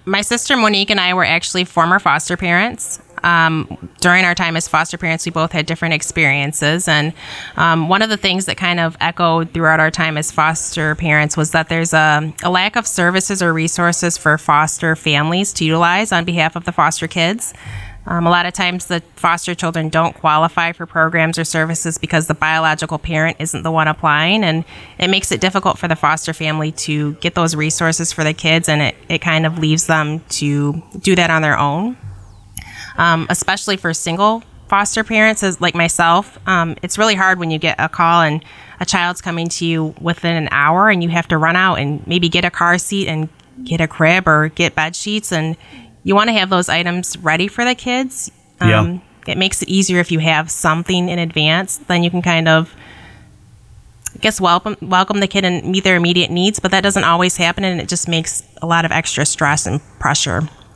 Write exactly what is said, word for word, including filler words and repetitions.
my sister Monique and I were actually former foster parents. Um, during our time as foster parents, we both had different experiences. And um, one of the things that kind of echoed throughout our time as foster parents was that there's a, a lack of services or resources for foster families to utilize on behalf of the foster kids. Um, a lot of times the foster children don't qualify for programs or services because the biological parent isn't the one applying, and it makes it difficult for the foster family to get those resources for the kids, and it, it kind of leaves them to do that on their own. Um, especially for single foster parents as like myself, um, it's really hard when you get a call and a child's coming to you within an hour and you have to run out and maybe get a car seat and get a crib or get bed sheets, and you want to have those items ready for the kids. Um, yeah. It makes it easier if you have something in advance. Then you can kind of, I guess, welcome welcome the kid and meet their immediate needs, but that doesn't always happen, and it just makes a lot of extra stress and pressure.